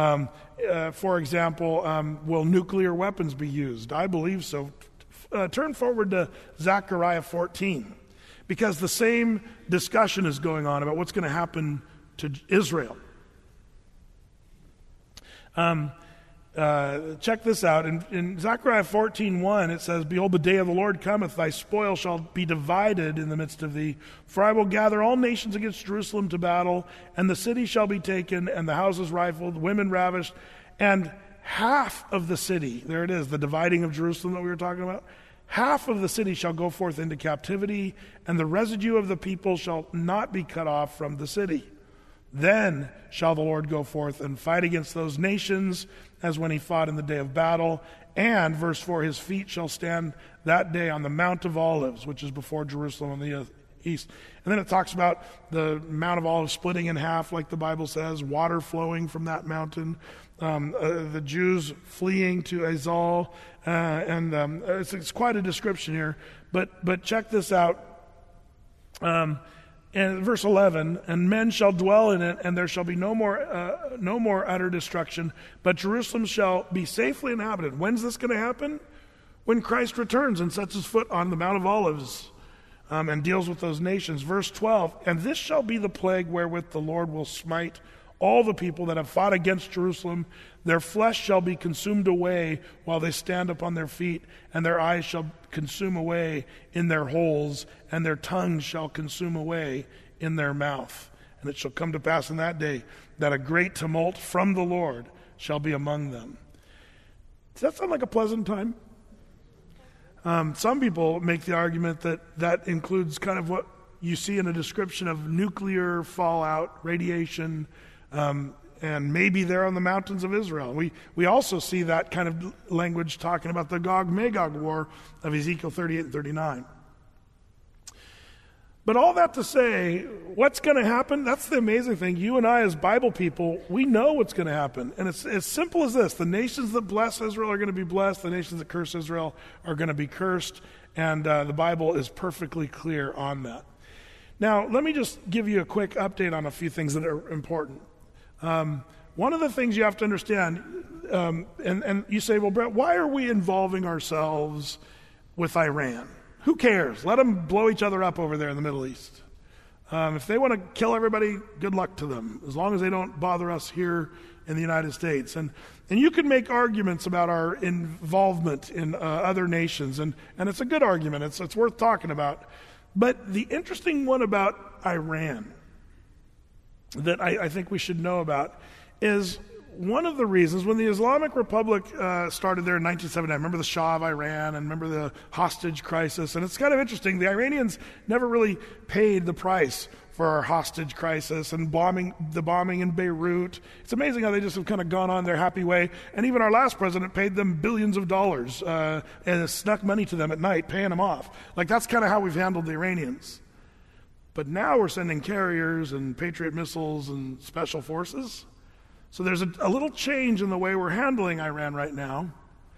For example, will nuclear weapons be used? I believe so. Turn forward to Zechariah 14, because the same discussion is going on about what's going to happen to Israel. Check this out. In Zechariah 14:1, it says, behold, the day of the Lord cometh, thy spoil shall be divided in the midst of thee. For I will gather all nations against Jerusalem to battle, and the city shall be taken, and the houses rifled, women ravished, and half of the city, there it is, the dividing of Jerusalem that we were talking about, half of the city shall go forth into captivity, and the residue of the people shall not be cut off from the city. Then shall the Lord go forth and fight against those nations as when he fought in the day of battle. And, verse 4, his feet shall stand that day on the Mount of Olives, which is before Jerusalem on the east. And then it talks about the Mount of Olives splitting in half, like the Bible says, water flowing from that mountain, the Jews fleeing to Azal, and it's quite a description here. But check this out. And verse 11, and men shall dwell in it, and there shall be no more utter destruction, but Jerusalem shall be safely inhabited. When's this going to happen? When Christ returns and sets his foot on the Mount of Olives and deals with those nations. Verse 12, and this shall be the plague wherewith the Lord will smite all the people that have fought against Jerusalem. Their flesh shall be consumed away while they stand upon their feet, and their eyes shall consume away in their holes, and their tongues shall consume away in their mouth. And it shall come to pass in that day that a great tumult from the Lord shall be among them. Does that sound like a pleasant time? Some people make the argument that that includes kind of what you see in a description of nuclear fallout, radiation, and maybe they're on the mountains of Israel. We also see that kind of language talking about the Gog-Magog war of Ezekiel 38 and 39. But all that to say, what's going to happen? That's the amazing thing. You and I as Bible people, we know what's going to happen. And it's as simple as this. The nations that bless Israel are going to be blessed. The nations that curse Israel are going to be cursed. And the Bible is perfectly clear on that. Now, let me just give you a quick update on a few things that are important. One of the things you have to understand, and you say, well, Brett, why are we involving ourselves with Iran? Who cares? Let them blow each other up over there in the Middle East. If they want to kill everybody, good luck to them, as long as they don't bother us here in the United States. And you can make arguments about our involvement in other nations, and it's a good argument. It's worth talking about. But the interesting one about Iran that I think we should know about is one of the reasons when the Islamic Republic started there in 1979, remember the Shah of Iran and remember the hostage crisis, and it's kind of interesting, the Iranians never really paid the price for our hostage crisis and the bombing in Beirut. It's amazing how they just have kind of gone on their happy way, and even our last president paid them billions of dollars and snuck money to them at night, paying them off. Like, that's kind of how we've handled the Iranians. But now we're sending carriers and Patriot missiles and special forces. So there's a little change in the way we're handling Iran right now.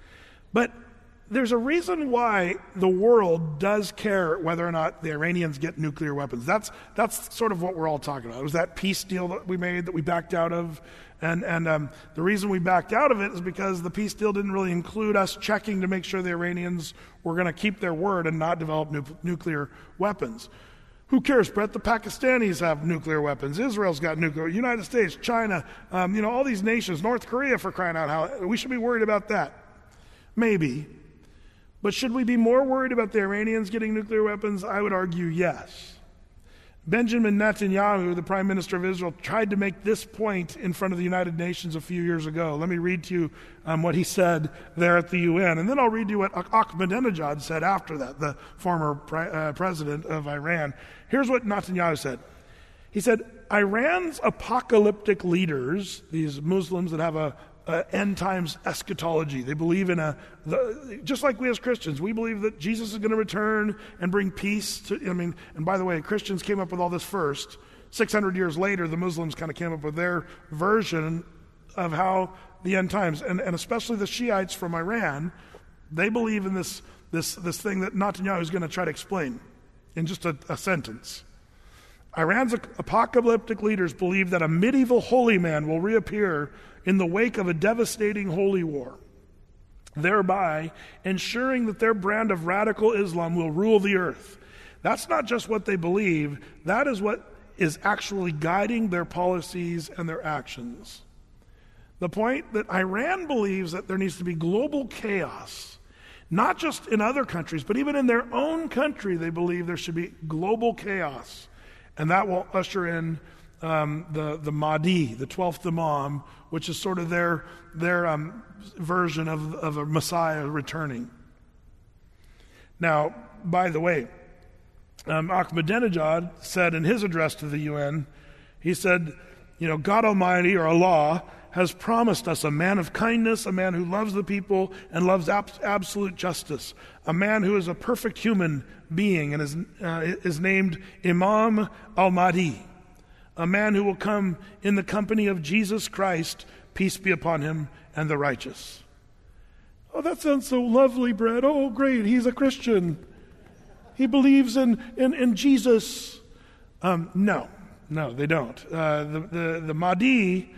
But there's a reason why the world does care whether or not the Iranians get nuclear weapons. That's sort of what we're all talking about. It was that peace deal that we made that we backed out of. And the reason we backed out of it is because the peace deal didn't really include us checking to make sure the Iranians were going to keep their word and not develop nuclear weapons. Who cares, Brett? The Pakistanis have nuclear weapons. Israel's got nuclear. United States, China, all these nations, North Korea, for crying out loud. We should be worried about that. Maybe. But should we be more worried about the Iranians getting nuclear weapons? I would argue yes. Benjamin Netanyahu, the Prime Minister of Israel, tried to make this point in front of the United Nations a few years ago. Let me read to you what he said there at the UN, and then I'll read you what Ahmadinejad said after that, the former president of Iran. Here's what Netanyahu said. He said, Iran's apocalyptic leaders, these Muslims that have a end times eschatology. They believe in just like we as Christians, we believe that Jesus is going to return and bring peace and by the way, Christians came up with all this first. 600 years later, the Muslims kind of came up with their version of how the end times, and especially the Shiites from Iran, they believe in this thing that Netanyahu is going to try to explain in just a sentence. Iran's apocalyptic leaders believe that a medieval holy man will reappear in the wake of a devastating holy war, thereby ensuring that their brand of radical Islam will rule the earth. That's not just what they believe, that is what is actually guiding their policies and their actions. The point that Iran believes that there needs to be global chaos, not just in other countries, but even in their own country, they believe there should be global chaos. And that will usher in the Mahdi, the 12th Imam, which is sort of their version of a Messiah returning. Now, by the way, Ahmadinejad said in his address to the UN, he said, God Almighty, or Allah, has promised us a man of kindness, a man who loves the people and loves absolute justice, a man who is a perfect human being and is named Imam al-Mahdi, a man who will come in the company of Jesus Christ, peace be upon him, and the righteous. Oh, that sounds so lovely, Brett. Oh, great, he's a Christian. He believes in Jesus. No, they don't. The Mahdi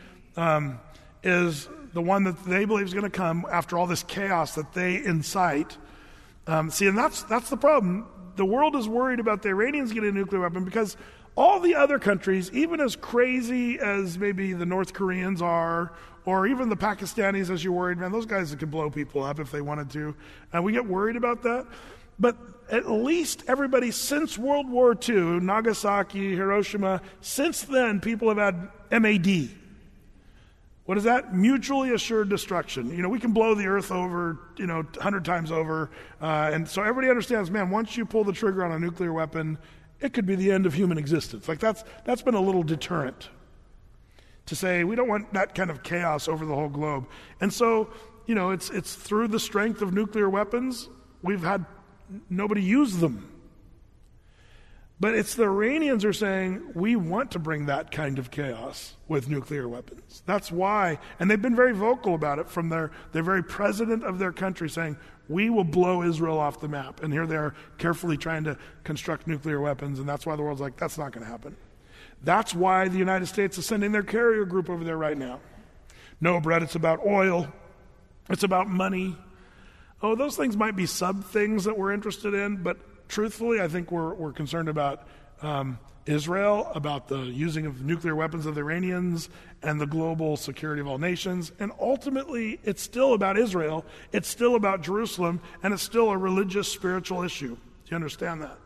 is the one that they believe is going to come after all this chaos that they incite. And that's the problem. The world is worried about the Iranians getting a nuclear weapon because all the other countries, even as crazy as maybe the North Koreans are, or even the Pakistanis, as you're worried, man, those guys could blow people up if they wanted to. And we get worried about that. But at least everybody since World War II, Nagasaki, Hiroshima, since then people have had MAD. What is that? Mutually assured destruction. We can blow the earth over, 100 times over. And so everybody understands, man, once you pull the trigger on a nuclear weapon, it could be the end of human existence. Like that's been a little deterrent to say we don't want that kind of chaos over the whole globe. And so, it's through the strength of nuclear weapons, we've had nobody use them. But it's the Iranians are saying, we want to bring that kind of chaos with nuclear weapons. That's why, and they've been very vocal about it from their very president of their country saying, we will blow Israel off the map. And here they are carefully trying to construct nuclear weapons, and that's why the world's like, that's not going to happen. That's why the United States is sending their carrier group over there right now. No, Brett, it's about oil. It's about money. Oh, those things might be sub-things that we're interested in, but truthfully, I think we're concerned about Israel, about the using of nuclear weapons of the Iranians, and the global security of all nations. And ultimately, it's still about Israel, it's still about Jerusalem, and it's still a religious, spiritual issue. Do you understand that?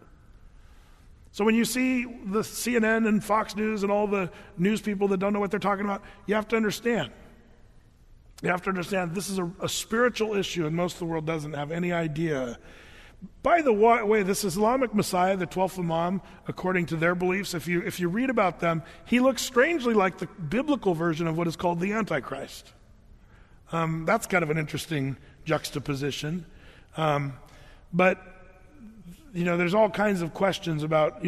So when you see the CNN and Fox News and all the news people that don't know what they're talking about, you have to understand. You have to understand this is a spiritual issue, and most of the world doesn't have any idea. By the way, this Islamic Messiah, the 12th Imam, according to their beliefs, if you read about them, he looks strangely like the biblical version of what is called the Antichrist. That's kind of an interesting juxtaposition. But there's all kinds of questions about,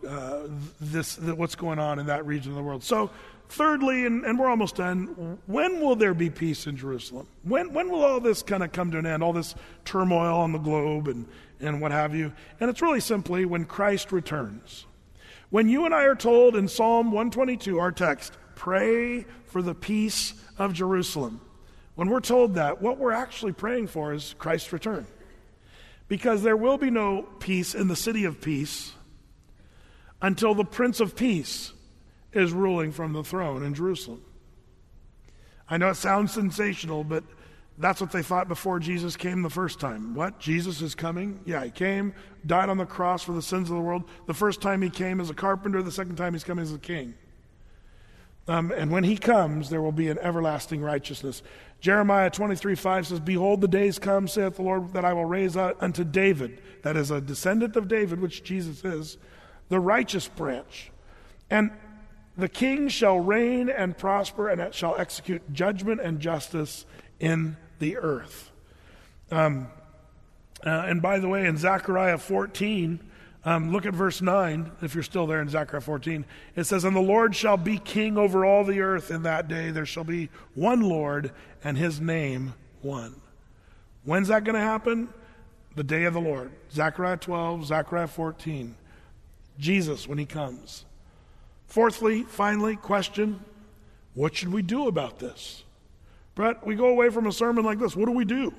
what's going on in that region of the world. So, thirdly, and we're almost done, when will there be peace in Jerusalem? When will all this kind of come to an end, all this turmoil on the globe and what have you? And it's really simply when Christ returns. When you and I are told in Psalm 122, our text, pray for the peace of Jerusalem. When we're told that, what we're actually praying for is Christ's return. Because there will be no peace in the city of peace until the Prince of Peace is ruling from the throne in Jerusalem. I know it sounds sensational, but that's what they thought before Jesus came the first time. What? Jesus is coming? Yeah, he came, died on the cross for the sins of the world. The first time he came as a carpenter, the second time he's coming as a king. And when he comes, there will be an everlasting righteousness. Jeremiah 23:5 says, behold, the days come, saith the Lord, that I will raise up unto David, that is a descendant of David, which Jesus is, the righteous branch. And the king shall reign and prosper, and shall execute judgment and justice in the earth. And by the way, in Zechariah 14, look at verse 9, if you're still there in Zechariah 14. It says, and the Lord shall be king over all the earth in that day. There shall be one Lord, and his name one. When's that going to happen? The day of the Lord. Zechariah 12, Zechariah 14. Jesus, when he comes. Fourthly, finally, question, what should we do about this? Brett, we go away from a sermon like this. What do we do?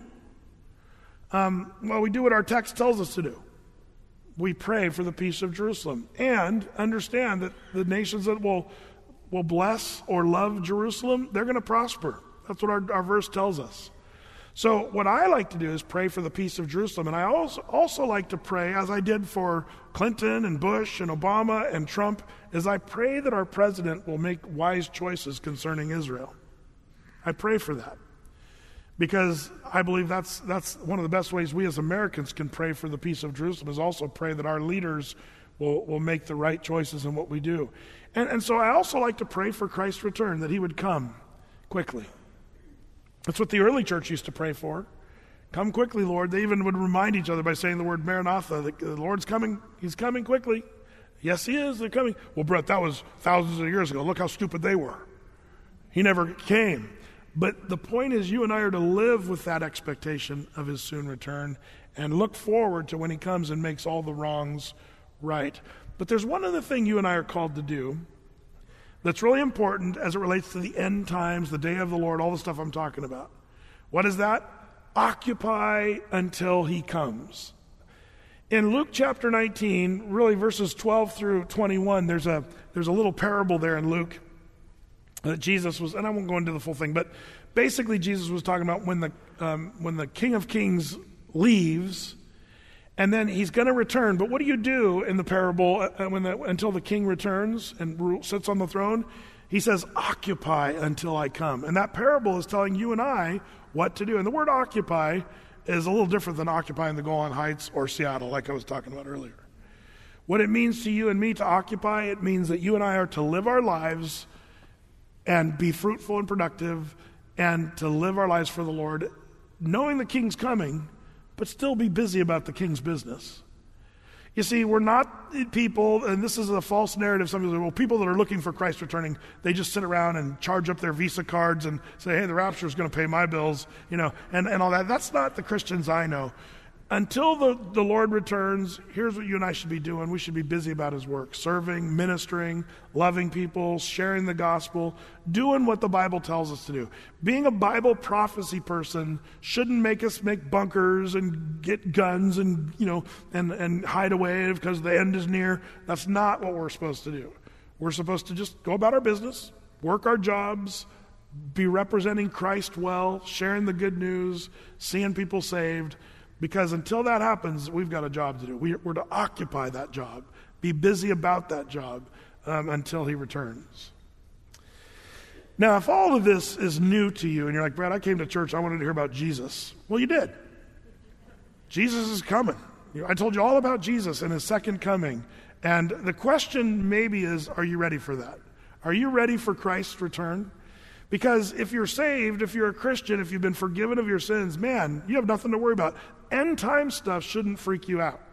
Well, we do what our text tells us to do. We pray for the peace of Jerusalem and understand that the nations that will bless or love Jerusalem, they're going to prosper. That's what our verse tells us. So what I like to do is pray for the peace of Jerusalem. And I also like to pray, as I did for Clinton and Bush and Obama and Trump, is I pray that our president will make wise choices concerning Israel. I pray for that. Because I believe that's one of the best ways we as Americans can pray for the peace of Jerusalem, is also pray that our leaders will make the right choices in what we do. And so I also like to pray for Christ's return, that he would come quickly. That's what the early church used to pray for. Come quickly, Lord. They even would remind each other by saying the word Maranatha, that the Lord's coming. He's coming quickly. Yes, he is. They're coming. Well, Brett, that was thousands of years ago. Look how stupid they were. He never came. But the point is, you and I are to live with that expectation of his soon return and look forward to when he comes and makes all the wrongs right. But there's one other thing you and I are called to do that's really important as it relates to the end times, the day of the Lord, all the stuff I'm talking about. What is that? Occupy until he comes. In Luke chapter 19, really verses 12 through 21, there's a little parable there in Luke that Jesus was, and I won't go into the full thing, but basically Jesus was talking about when the King of Kings leaves, and then he's going to return. But what do you do in the parable until the king returns and sits on the throne? He says, occupy until I come. And that parable is telling you and I what to do. And the word occupy is a little different than occupying the Golan Heights or Seattle, like I was talking about earlier. What it means to you and me to occupy, it means that you and I are to live our lives and be fruitful and productive and to live our lives for the Lord, knowing the king's coming, but still be busy about the king's business. You see, we're not people, and this is a false narrative. Some people say, well, people that are looking for Christ returning, they just sit around and charge up their Visa cards and say, hey, the rapture is going to pay my bills, and all that. That's not the Christians I know. Until the Lord returns, here's what you and I should be doing. We should be busy about his work, serving, ministering, loving people, sharing the gospel, doing what the Bible tells us to do. Being a Bible prophecy person shouldn't make us make bunkers and get guns and, and hide away because the end is near. That's not what we're supposed to do. We're supposed to just go about our business, work our jobs, be representing Christ well, sharing the good news, seeing people saved. Because until that happens, we've got a job to do. We're to occupy that job, be busy about that job until he returns. Now, if all of this is new to you and you're like, Brad, I came to church, I wanted to hear about Jesus. Well, you did. Jesus is coming. I told you all about Jesus and his second coming. And the question maybe is, are you ready for that? Are you ready for Christ's return? Because if you're saved, if you're a Christian, if you've been forgiven of your sins, man, you have nothing to worry about. End time stuff shouldn't freak you out.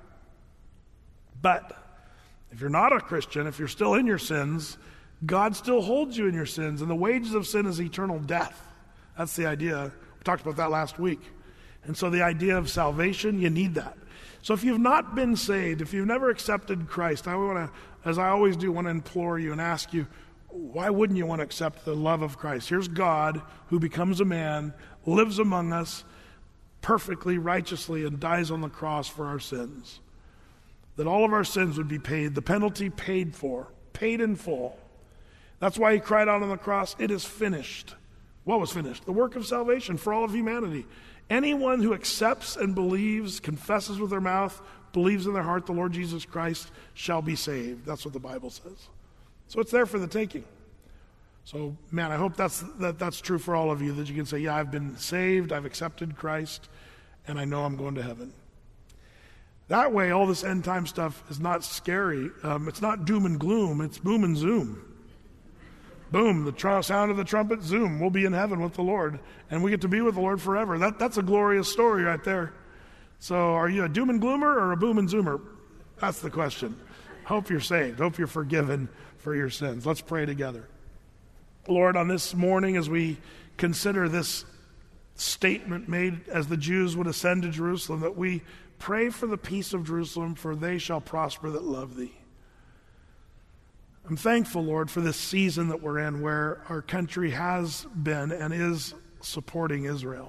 But if you're not a Christian, if you're still in your sins, God still holds you in your sins, and the wages of sin is eternal death. That's the idea. We talked about that last week. And so the idea of salvation, you need that. So if you've not been saved, if you've never accepted Christ, I want to, as I always do, want to implore you and ask you, why wouldn't you want to accept the love of Christ? Here's God who becomes a man, lives among us perfectly, righteously, and dies on the cross for our sins. That all of our sins would be paid, the penalty paid for, paid in full. That's why he cried out on the cross, it is finished. What was finished? The work of salvation for all of humanity. Anyone who accepts and believes, confesses with their mouth, believes in their heart the Lord Jesus Christ shall be saved. That's what the Bible says. So it's there for the taking. So, man, I hope that's true for all of you, that you can say, yeah, I've been saved, I've accepted Christ, and I know I'm going to heaven. That way, all this end time stuff is not scary. It's not doom and gloom, it's boom and zoom. Boom, the sound of the trumpet, zoom. We'll be in heaven with the Lord, and we get to be with the Lord forever. That's a glorious story right there. So are you a doom and gloomer or a boom and zoomer? That's the question. Hope you're saved. Hope you're forgiven for your sins. Let's pray together. Lord, on this morning as we consider this statement made as the Jews would ascend to Jerusalem, that we pray for the peace of Jerusalem, for they shall prosper that love thee. I'm thankful, Lord, for this season that we're in where our country has been and is supporting Israel.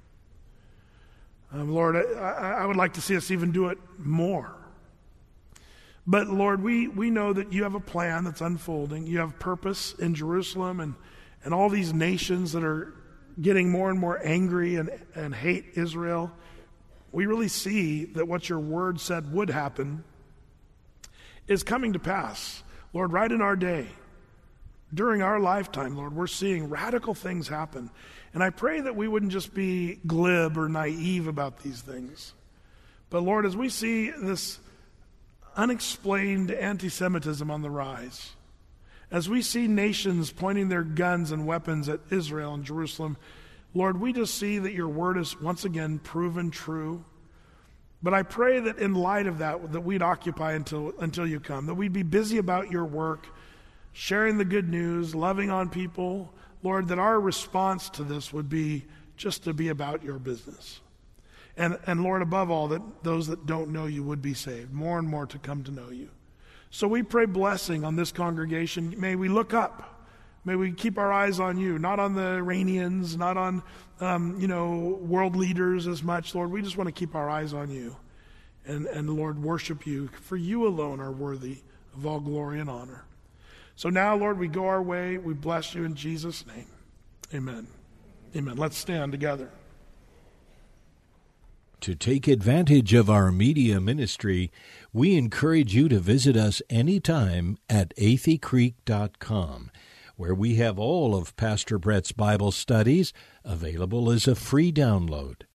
Lord, I would like to see us even do it more. But Lord, we know that you have a plan that's unfolding. You have purpose in Jerusalem and all these nations that are getting more and more angry and hate Israel. We really see that what your word said would happen is coming to pass. Lord, right in our day, during our lifetime, Lord, we're seeing radical things happen. And I pray that we wouldn't just be glib or naive about these things. But Lord, as we see this unexplained anti-Semitism on the rise, as we see nations pointing their guns and weapons at Israel and Jerusalem, Lord, we just see that your word is once again proven true. But I pray that in light of that we'd occupy until you come, that we'd be busy about your work, sharing the good news, loving on people. Lord, that our response to this would be just to be about your business. And Lord, above all, that those that don't know you would be saved, more and more to come to know you. So we pray blessing on this congregation. May we look up. May we keep our eyes on you, not on the Iranians, not on, world leaders as much. Lord, we just want to keep our eyes on you and Lord, worship you. For you alone are worthy of all glory and honor. So now, Lord, we go our way. We bless you in Jesus' name. Amen. Amen. Let's stand together. To take advantage of our media ministry, we encourage you to visit us anytime at atheycreek.com, where we have all of Pastor Brett's Bible studies available as a free download.